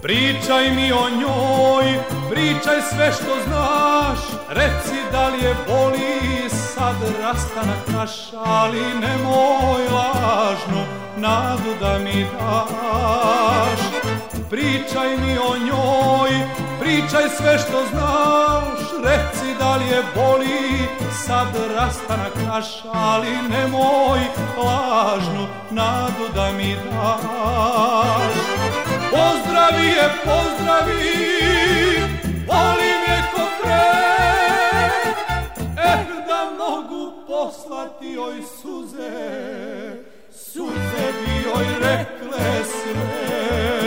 Pričaj mi o njoj, pričaj sve što znaš, reci da li je boli sad rastanak naš, ali nemoj lažnu nadu da mi daš. Pričaj mi o njoj, pričaj sve što znaš, reci da li je boli sad rastanak naš, ali nemoj lažnu nadu da mi daš. Pozdravi je, pozdravi, volim je ko pre, da mogu poslati joj suze, suze bi joj rekle sve.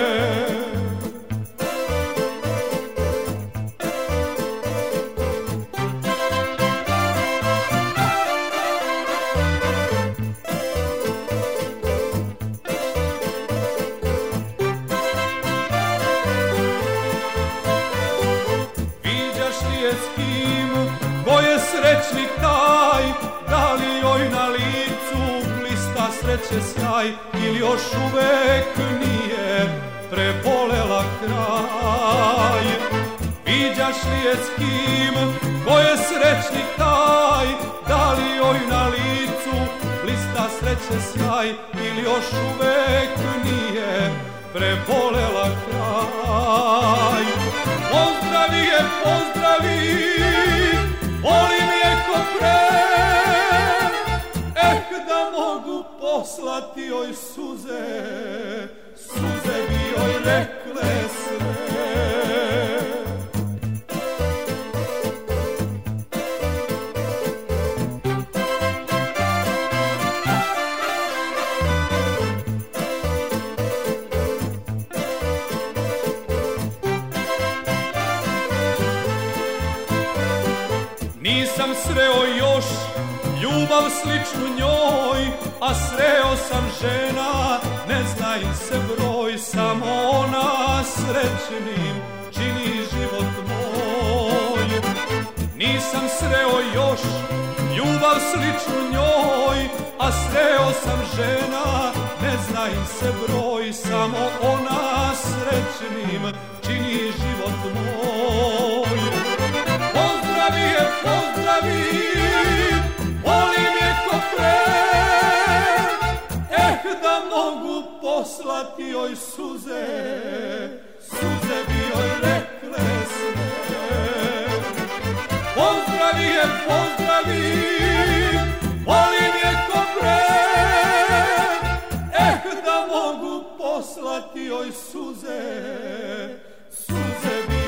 Srećnik taj, da li joj na licu blista sreće sjaj, ili još uvek nije prebolela kraj. Viđaš li je s kim, ko je srećnik taj, da li joj na licu blista sreće sjaj, ili još uvek nije prebolela kraj. Pozdravi je, pozdravi, volim je ko pre, da mogu poslati joj suze, suze bi joj rekle sve. Nisam sreo još ljubav sličnu njoj, a sreo sam žena, ne zna im se broj, samo ona srećnim čini život moj. Nisam sreo još ljubav sličnu njoj, a sreo sam žena, ne zna im se broj, samo ona srećnim čini život moj. Pozdravi je, pozdravi, volim je ko pre, da mogu poslati joj suze, suze bi joj rekle sve. Pozdravi je, pozdravi, volim je ko pre, da mogu poslati joj suze, suze bi